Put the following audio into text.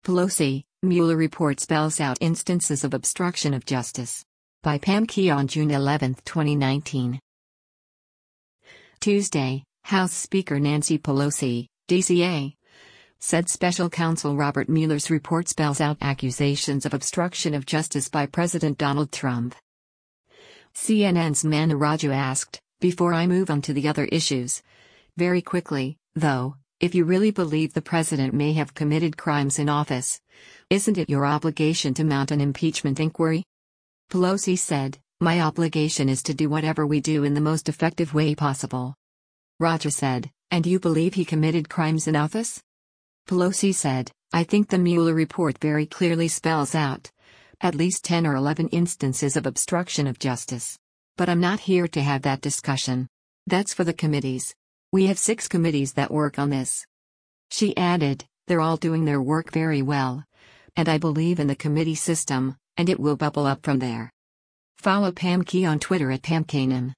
Pelosi, Mueller report spells out instances of obstruction of justice. By Pam Key on June 11, 2019. Tuesday, House Speaker Nancy Pelosi, DCA, said special counsel Robert Mueller's report spells out accusations of obstruction of justice by President Donald Trump. CNN's Manu Raju asked, "Before I move on to the other issues, very quickly, though, if you really believe the president may have committed crimes in office, isn't it your obligation to mount an impeachment inquiry?" Pelosi said, "My obligation is to do whatever we do in the most effective way possible." Raju said, "And you believe he committed crimes in office?" Pelosi said, "I think the Mueller report very clearly spells out at least 10 or 11 instances of obstruction of justice. But I'm not here to have that discussion. That's for the committees. We have 6 committees that work on this." She added, "They're all doing their work very well. And I believe in the committee system, and it will bubble up from there." Follow Pam Key on Twitter at PamKanan.